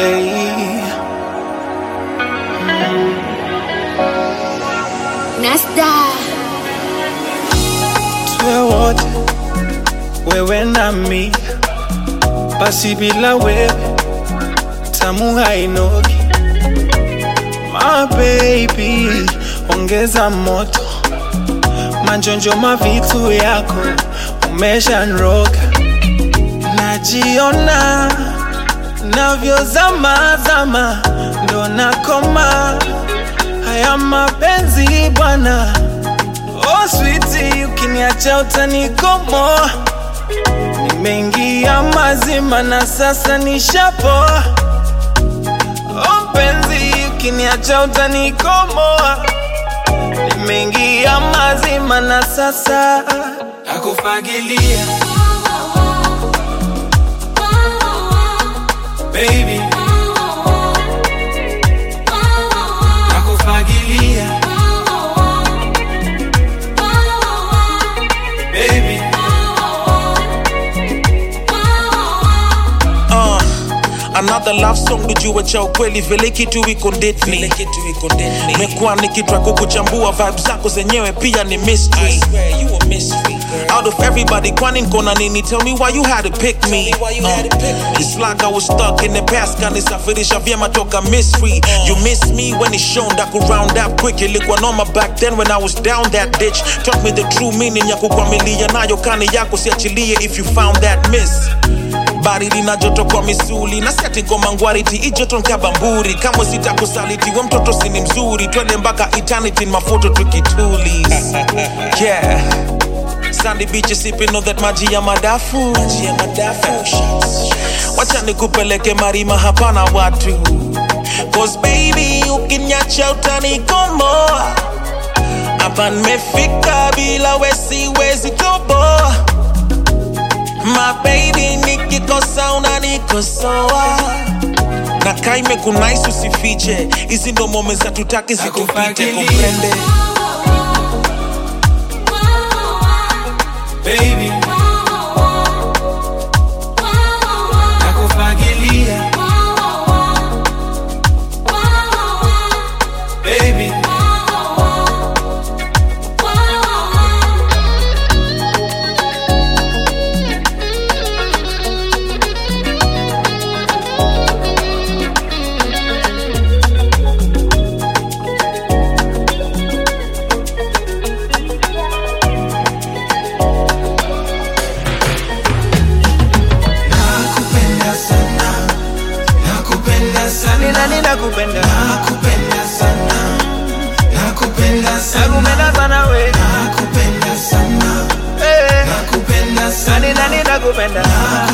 Hey. Nasta Tuwe wote, wewe na mi, basi bila wewe tamu hainogi. My baby, ongeza moto, manjonjo mavitu yako umeshanroga. Najiona navyozama zama, ndo nakoma haya mapenzi bwana. Oh sweetie, ukiniacha utanikomoa. Nimeingia mazima na sasa nishapoa. Oh mpenzi, ukiniacha utanikomoa. Nimeingia mazima na sasa nakufagilia. Baby, nakufagilia. Baby, another love song nijue cha ukweli vile kitu iko ndani. Mekuwa nikitwa kukuchambua vibes zako zenyewe pia ni mystery. Out of everybody kwani nkona nini? Tell me why you had to pick me. It's like I was stuck in the past, kanisafirisha vyema toka mystery. You miss me when it's shown that could round up quick. Ilikuwa noma back then when I was down that ditch. Taught me the true meaning ya kukwamilia nayo kani yako siachilie if you found that miss. Bari lina joto kwa misuli na seti ngoma ngwariti ijoto nkabamburi. Kama sitakusaliti we mtoto sini mzuri. Twende mpaka eternity mafoto tukitulis. Yeah, sandy beaches sipping on that maji ya madafu. Wacha nikupeleke marima hapana watu. Cause baby ukiniacha utanikomoa. Hapa nimefika bila we siwezi toboa. My baby nikikosa unanikosoa. Na kaime kunaisu usifiche. Hizi ndo moments za tutaki zikupite kuprende. baby, nakufagilia. Baby, nakupenda, nakupenda sana, nakupenda sana, nakupenda sana we, nakupenda sana, nakupenda sana, nakupenda.